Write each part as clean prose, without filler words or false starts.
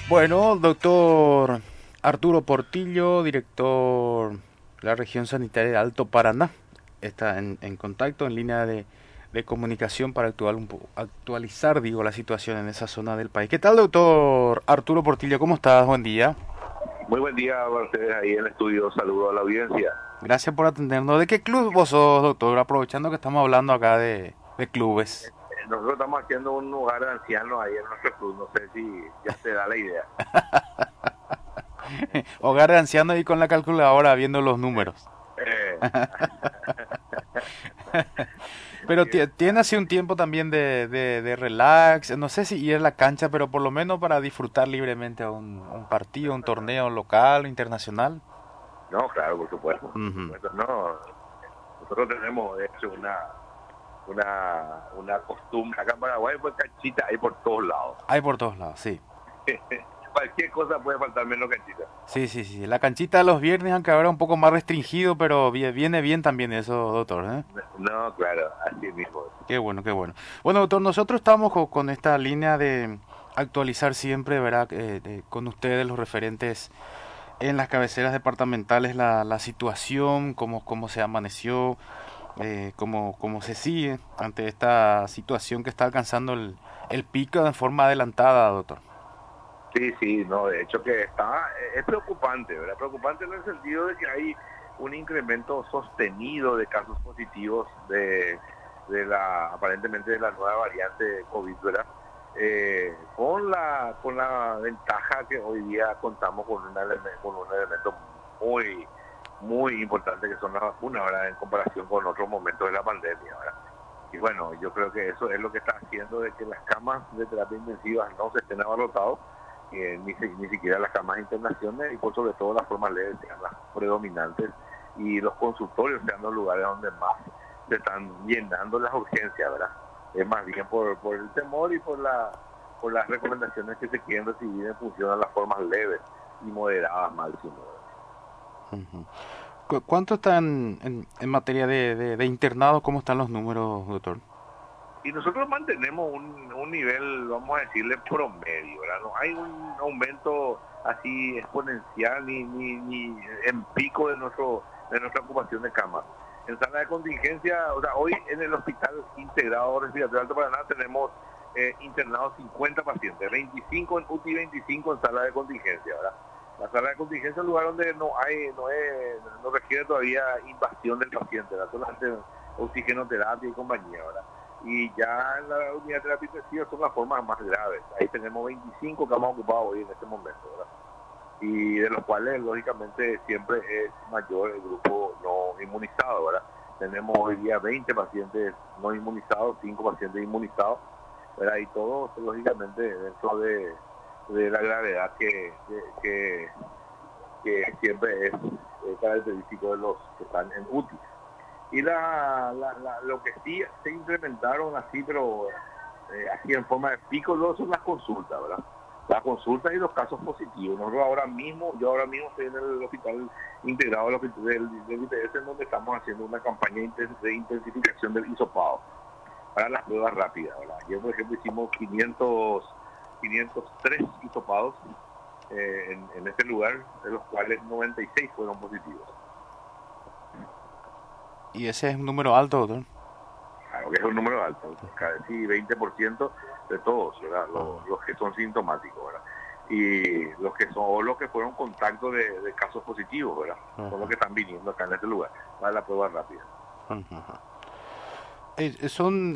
Bueno, doctor Arturo Portillo, director de la región sanitaria de Alto Paraná, está en contacto, en línea de comunicación para actualizar, digo, la situación en esa zona del país. ¿Qué tal, doctor Arturo Portillo? ¿Cómo estás? Buen día. Muy buen día para ustedes ahí en el estudio. Saludo a la audiencia. Gracias por atendernos. ¿De qué club vos sos, doctor? Aprovechando que estamos hablando acá de clubes. Nosotros estamos haciendo un hogar de ancianos ahí en nuestro club. No sé si ya te da la idea. Hogar de ancianos y con la calculadora viendo los números. Eh, Pero tiene así un tiempo también de relax, no sé si ir a la cancha, pero por lo menos para disfrutar libremente un partido, un torneo local o internacional. no, claro, por supuesto, por Ujú. supuesto. No, nosotros tenemos, de hecho, una costumbre. Acá en Paraguay, pues canchita hay por todos lados. Hay por todos lados, sí. Cualquier cosa puede faltar menos canchita. Sí, sí, sí. La canchita de los viernes, aunque ahora un poco más restringido, pero viene bien también eso, doctor, ¿eh? No, claro, así mismo. Qué bueno, qué bueno. Bueno, doctor, nosotros estamos con esta línea de actualizar siempre, ¿verdad? Con ustedes los referentes en las cabeceras departamentales la situación, cómo se amaneció, cómo se sigue ante esta situación que está alcanzando el pico de forma adelantada, doctor. Sí, sí, no, de hecho que es preocupante, ¿verdad? Preocupante en el sentido de que hay un incremento sostenido de casos positivos aparentemente de la nueva variante de COVID, ¿verdad? Con la ventaja que hoy día contamos con un elemento muy, muy importante que son las vacunas, ¿verdad? En comparación con otros momentos de la pandemia, ¿verdad? Y bueno, yo creo que eso es lo que está haciendo de que las camas de terapia intensiva no se estén abarrotados, ni siquiera las camas de internaciones y por sobre todo las formas leves sean las predominantes y los consultorios sean los lugares donde más se están llenando las urgencias, ¿verdad? Es más bien por el temor y por las recomendaciones que se quieren recibir en función a las formas leves y moderadas máximo, ¿verdad? Ujú. ¿Cuánto están en materia de internados? ¿Cómo están los números, doctor? Y nosotros mantenemos un nivel, vamos a decirle, promedio, ¿verdad? No hay un aumento así exponencial ni en pico de nuestra ocupación de camas. En sala de contingencia, o sea, hoy en el Hospital Integrado Respiratorio Alto Paraná tenemos internados 50 pacientes, 25 en UTI, 25 en sala de contingencia, ¿verdad? La sala de contingencia es un lugar donde no requiere todavía invasión del paciente, ¿verdad? Solamente oxigenoterapia y compañía, ¿verdad? Y ya en la unidad de terapia intensiva son las formas más graves. Ahí tenemos 25 camas ocupadas hoy en este momento, ¿verdad? Y de los cuales, lógicamente, siempre es mayor el grupo no inmunizado, ¿verdad? Tenemos hoy día 20 pacientes no inmunizados, 5 pacientes inmunizados, ¿verdad? Y todos, lógicamente, dentro de la gravedad que siempre es característico de los que están en UTI. Y lo que sí se incrementaron así, pero así en forma de pico, luego son las consultas, ¿verdad? Las consultas y los casos positivos. Yo ahora mismo estoy en el hospital integrado del IPS, en donde estamos haciendo una campaña de intensificación del hisopado para las pruebas rápidas, ¿verdad? Ayer, por ejemplo, hicimos 503 hisopados en este lugar, de los cuales 96 fueron positivos. Y ese es un número alto, doctor. Claro que es un número alto, casi 20% de todos, ¿verdad? Ajá, Los que son sintomáticos, ¿verdad? Y los que fueron contacto de casos positivos, ¿verdad? Son los ajá, que están viniendo acá en este lugar para la prueba rápida. ajá. Son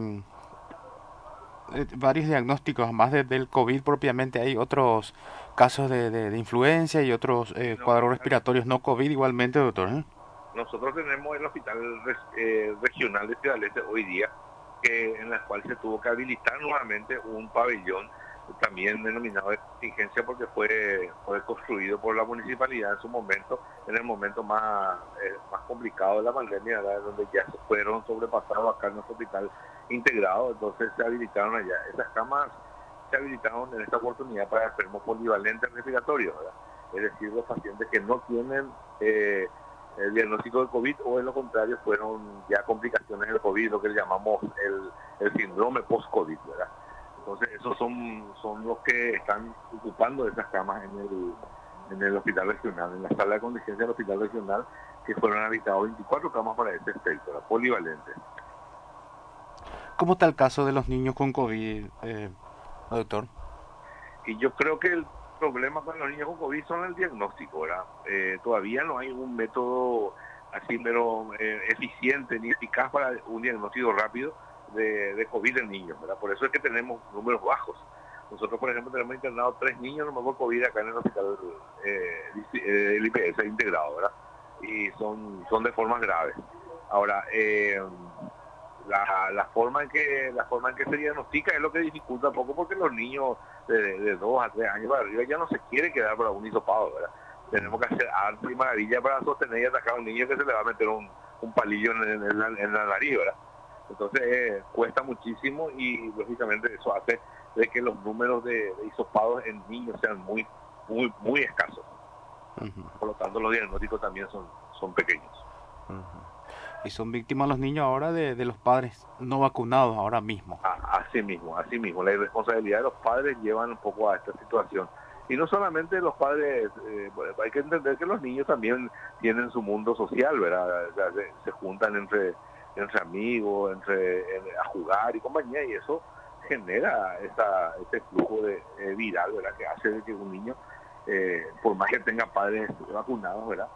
varios diagnósticos, más del COVID propiamente. Hay otros casos de influencia y otros No, cuadros respiratorios no COVID igualmente, doctor, ¿eh? nosotros tenemos el hospital regional de Ciudad del Este hoy día, en la cual se tuvo que habilitar nuevamente un pabellón también denominado de contingencia porque fue construido por la municipalidad en su momento, en el momento más complicado de la pandemia, ¿verdad? Donde ya se fueron sobrepasados acá en nuestro hospital integrado, entonces se habilitaron allá. Esas camas se habilitaron en esta oportunidad para enfermos polivalentes respiratorios, ¿verdad? Es decir, los pacientes que no tienen el diagnóstico de COVID o en lo contrario fueron ya complicaciones del COVID, lo que le llamamos el síndrome post-COVID, ¿verdad? Entonces esos son los que están ocupando esas camas en el hospital regional, en la sala de contingencia del hospital regional, que fueron habilitados 24 camas para este efecto, la polivalente. ¿Cómo está el caso de los niños con COVID, doctor? Y yo creo que el problema con los niños con COVID son el diagnóstico, ¿verdad? Todavía no hay un método así pero eficiente ni eficaz para un diagnóstico rápido de COVID en niños, ¿verdad? Por eso es que tenemos números bajos. Nosotros, por ejemplo, tenemos internado 3 niños nomás por COVID acá en el hospital del IPS integrado, ¿verdad? Y son de formas graves. Ahora, la forma en que se diagnostica es lo que dificulta un poco, porque los niños de 2 a 3 años para arriba ya no se quiere quedar para un hisopado, ¿verdad? Tenemos que hacer arte y maravilla para sostener y atacar a un niño que se le va a meter un palillo en la nariz, ¿verdad? Entonces cuesta muchísimo, y lógicamente eso hace de que los números de hisopados en niños sean muy escasos. Por lo tanto, los diagnósticos también son pequeños. Y son víctimas los niños ahora de los padres no vacunados ahora mismo. Así mismo. La irresponsabilidad de los padres llevan un poco a esta situación. Y no solamente los padres, hay que entender que los niños también tienen su mundo social, ¿verdad? O sea, se juntan entre amigos, a jugar y compañía, y eso genera ese flujo viral, ¿verdad? Que hace de que un niño, por más que tenga padres vacunados, ¿verdad?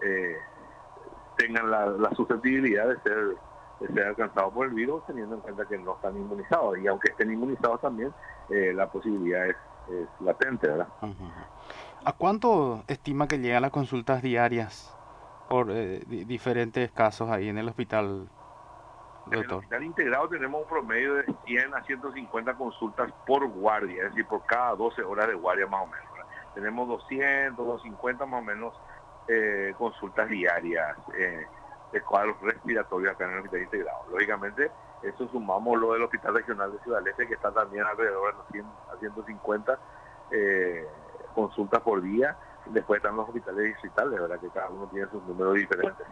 Tengan la susceptibilidad de ser alcanzados por el virus, teniendo en cuenta que no están inmunizados, y aunque estén inmunizados también, la posibilidad es latente, ¿verdad? ¿A cuánto estima que llegan las consultas diarias por diferentes casos ahí en el hospital, doctor? En el hospital integrado tenemos un promedio de 100 a 150 consultas por guardia, es decir, por cada 12 horas de guardia más o menos, ¿verdad? Tenemos 200, 250 más o menos consultas diarias de cuadros respiratorios acá en el hospital integrado. Lógicamente, eso sumamos lo del hospital regional de Ciudad del Este, que está también alrededor de los 100 a 150 consultas por día. Después están los hospitales distritales, ¿verdad? Que cada uno tiene sus números diferentes.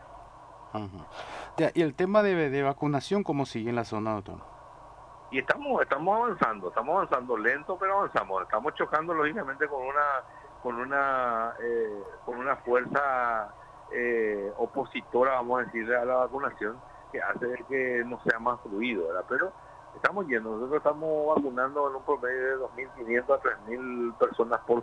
Ya, y el tema de vacunación, ¿cómo sigue en la zona, doctor? Y estamos avanzando lento, pero avanzamos. Estamos chocando lógicamente con una fuerza opositora, vamos a decirle, a la vacunación, que hace que no sea más fluido, ¿verdad? Pero estamos yendo. Nosotros estamos vacunando en un promedio de 2.500 a 3.000 personas por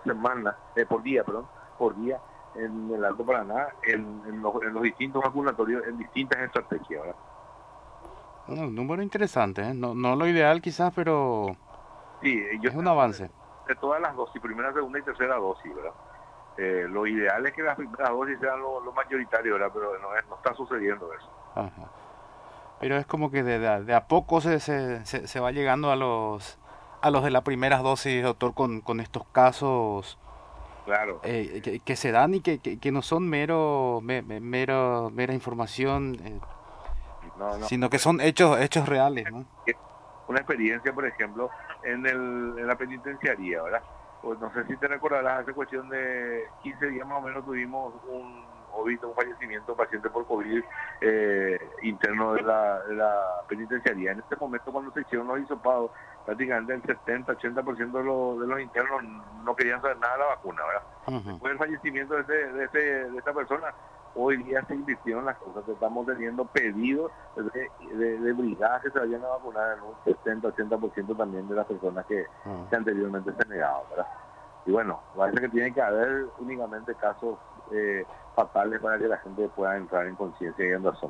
día en el Alto Paraná, en los distintos vacunatorios, en distintas estrategias, ¿verdad? Un número interesante, ¿eh? No lo ideal quizás, pero sí, es un avance. De todas las dosis, primera, segunda y tercera dosis, ¿verdad? Lo ideal es que las primeras dosis sean lo mayoritario, ¿verdad? Pero no está sucediendo eso. Ajá. Pero es como que de a poco se va llegando a los de las primeras dosis, doctor, con estos casos, claro, que se dan y que no son mera información, sino que son hechos reales, ¿no? Una experiencia, por ejemplo, en la penitenciaría, ¿verdad? Pues no sé si te recordarás, hace cuestión de 15 días más o menos tuvimos un fallecimiento, un paciente por COVID interno de la penitenciaría. En este momento, cuando se hicieron los hisopados, prácticamente el 70-80% de los internos no querían saber nada de la vacuna, ¿verdad? Después del fallecimiento de esta persona, hoy día se invirtieron las cosas, estamos teniendo pedidos de brigadas que se vayan a vacunar en un 70-80% también de las personas que anteriormente se negaban, ¿verdad? Y bueno, parece que tiene que haber únicamente casos fatales para que la gente pueda entrar en conciencia y en razón.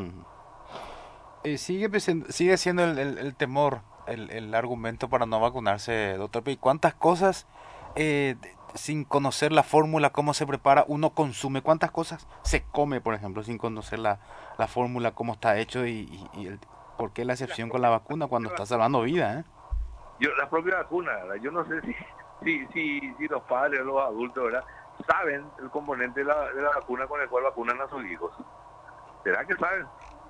Sigue siendo el temor, el argumento para no vacunarse, doctor. ¿Y cuántas cosas sin conocer la fórmula, cómo se prepara, uno consume? ¿Cuántas cosas se come, por ejemplo, sin conocer la fórmula, cómo está hecho y por qué la excepción con la vacuna cuando está salvando vida? La propia vacuna, ¿verdad? Yo no sé si los padres o los adultos, ¿verdad?, saben el componente de la vacuna con el cual vacunan a sus hijos. ¿Será que saben?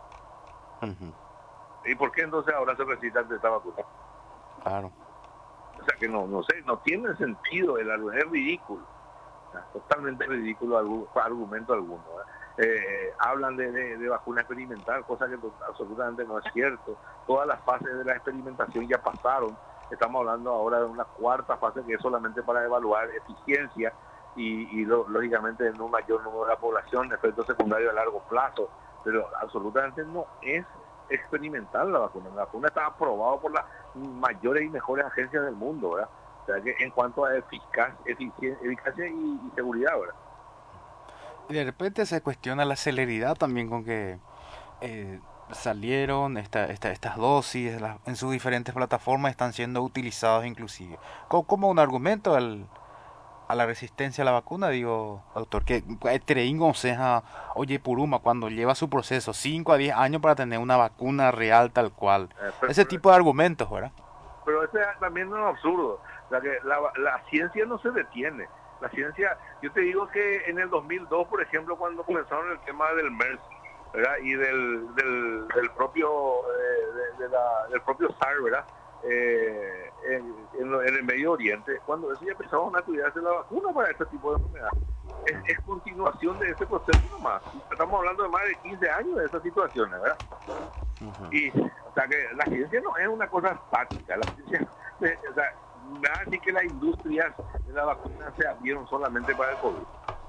¿Y por qué entonces ahora se recitan de esta vacuna? Claro. O sea que no sé, no tiene sentido, es ridículo, totalmente ridículo argumento alguno. Hablan de vacuna experimental, cosa que absolutamente no es cierto. Todas las fases de la experimentación ya pasaron. estamos hablando ahora de una cuarta fase que es solamente para evaluar eficiencia lógicamente en un mayor número de la población, efectos secundarios a largo plazo, pero absolutamente no es experimental la vacuna. La vacuna está aprobada por las mayores y mejores agencias del mundo, ¿verdad? O sea que en cuanto a eficacia y seguridad, ¿verdad? Y de repente se cuestiona la celeridad también con que salieron estas dosis en sus diferentes plataformas, están siendo utilizados inclusive como un argumento a la resistencia a la vacuna, digo, doctor, que o sea, oye, Puruma, cuando lleva su proceso 5 a 10 años para tener una vacuna real tal cual. Ese tipo de argumentos, ¿verdad? Pero ese también es un absurdo. O sea, que la ciencia no se detiene. La ciencia, yo te digo que en el 2002, por ejemplo, cuando comenzaron el tema del MERS, ¿verdad? Y del propio del propio SARS, ¿verdad? En el Medio Oriente, cuando eso ya empezaron a estudiarse la vacuna para este tipo de enfermedad. Es continuación de ese proceso nomás. Estamos hablando de más de 15 años de esas situaciones, ¿verdad? Y, o sea, que la ciencia no es una cosa estática. La ciencia, o sea, nada así que las industrias de la vacuna se abrieron solamente para el COVID.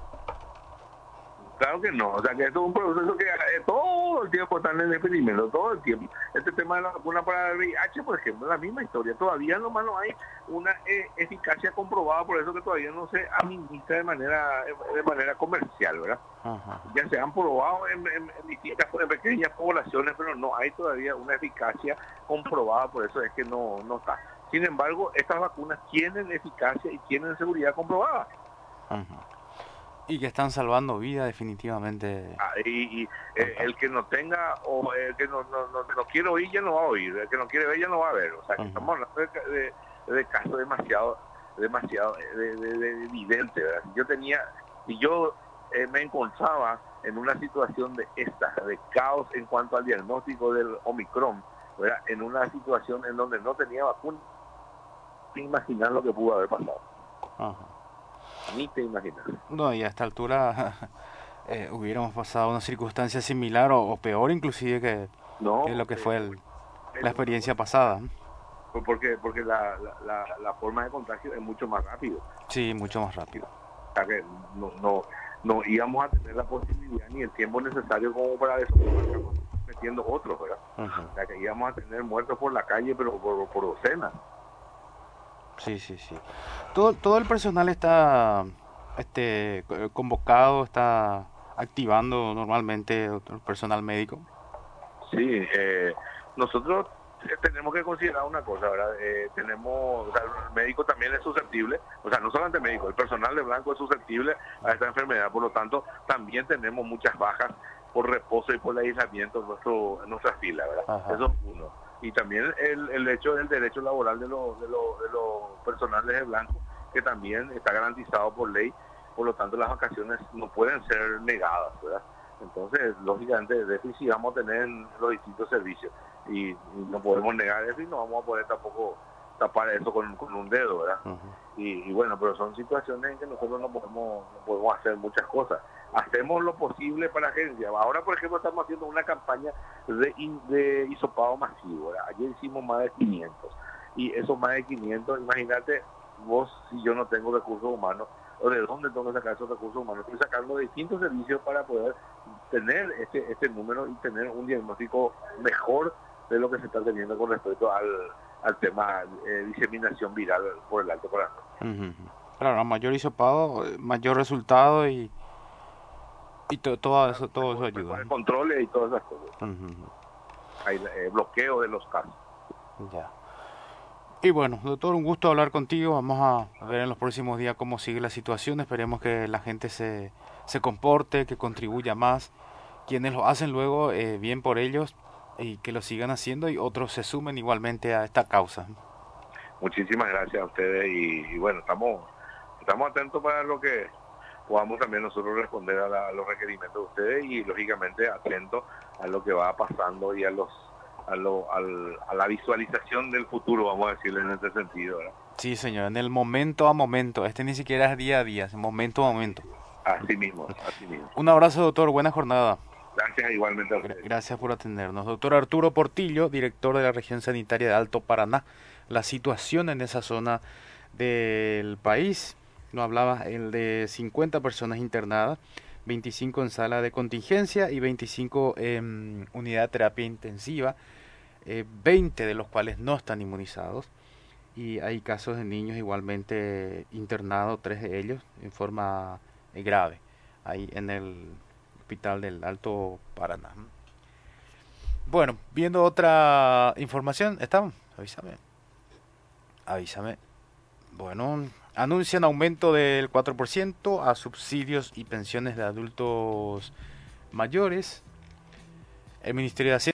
Claro que no, o sea que esto es un proceso que todo el tiempo están en experimento, todo el tiempo. Este tema de la vacuna para el VIH, por ejemplo, es la misma historia. Todavía nomás no hay una eficacia comprobada, por eso que todavía no se administra de manera comercial, ¿verdad? Ajá. Ya se han probado en pequeñas poblaciones, pero no hay todavía una eficacia comprobada, por eso es que no está. Sin embargo, estas vacunas tienen eficacia y tienen seguridad comprobada. Ajá. Y que están salvando vidas definitivamente. El que no tenga o el que no quiere oír ya no va a oír, el que no quiere ver ya no va a ver. O sea, que estamos hablando de casos demasiado evidentes, ¿verdad? Yo me encontraba en una situación de caos en cuanto al diagnóstico del Omicron, ¿verdad? En una situación en donde no tenía vacuna, sin imaginar lo que pudo haber pasado. Ajá. Ni te imaginas. No, y a esta altura hubiéramos pasado una circunstancia similar o peor inclusive que lo que fue la experiencia pasada. Porque la forma de contagio es mucho más rápido. Sí, mucho más rápido. O sea que no íbamos a tener la posibilidad ni el tiempo necesario como para eso metiendo otros, ¿verdad? Uh-huh. O sea que íbamos a tener muertos por la calle, pero por docenas. Sí. Todo el personal está convocado, está activando normalmente el personal médico. Sí, nosotros tenemos que considerar una cosa, ¿verdad? O sea, el médico también es susceptible, o sea, no solamente el médico, el personal de blanco es susceptible a esta enfermedad, por lo tanto, también tenemos muchas bajas por reposo y por el aislamiento en nuestras filas, ¿verdad? Ajá. Eso es uno. Y también el hecho del derecho laboral de los personales de blanco, que también está garantizado por ley, por lo tanto las vacaciones no pueden ser negadas, ¿verdad? Entonces, lógicamente, déficit vamos a tener en los distintos servicios y no podemos negar eso y no vamos a poder tampoco tapar eso con un dedo, ¿verdad? Uh-huh. Y bueno, pero son situaciones en que nosotros no podemos hacer muchas cosas. Hacemos lo posible para agencias. Ahora, por ejemplo, estamos haciendo una campaña de hisopado masivo, ¿verdad? Ayer hicimos más de 500 y esos más de 500, imagínate vos si yo no tengo recursos humanos, o de dónde tengo que sacar esos recursos humanos. Estoy sacando de distintos servicios para poder tener este número y tener un diagnóstico mejor de lo que se está teniendo con respecto al tema diseminación viral por el alto corazón. Uh-huh. Claro, a mayor hisopado, mayor resultado y todo eso ayuda. El control y todas esas cosas. Uh-huh. Hay bloqueo de los casos. Ya. Y bueno, doctor, un gusto hablar contigo. Vamos a ver en los próximos días cómo sigue la situación. Esperemos que la gente se comporte, que contribuya más. Quienes lo hacen luego, bien por ellos, y que lo sigan haciendo y otros se sumen igualmente a esta causa. Muchísimas gracias a ustedes y bueno, estamos atentos para lo que podamos también nosotros responder a los requerimientos de ustedes y lógicamente atentos a lo que va pasando y a la visualización del futuro, vamos a decirle en este sentido, ¿verdad? Sí, señor, en el momento a momento. Este ni siquiera es día a día, es momento a momento. Así mismo. Un abrazo, doctor. Buena jornada. Gracias igualmente a ustedes. Gracias por atendernos. Doctor Arturo Portillo, director de la región sanitaria de Alto Paraná, la situación en esa zona del país. Nos hablaba el de 50 personas internadas, 25 en sala de contingencia y 25 en unidad de terapia intensiva, 20 de los cuales no están inmunizados. Y hay casos de niños igualmente internados, 3 de ellos, en forma grave, ahí en el hospital del Alto Paraná. Bueno, viendo otra información, ¿estamos? Avísame. Avísame. Bueno, anuncian aumento del 4% a subsidios y pensiones de adultos mayores. El Ministerio de Hacienda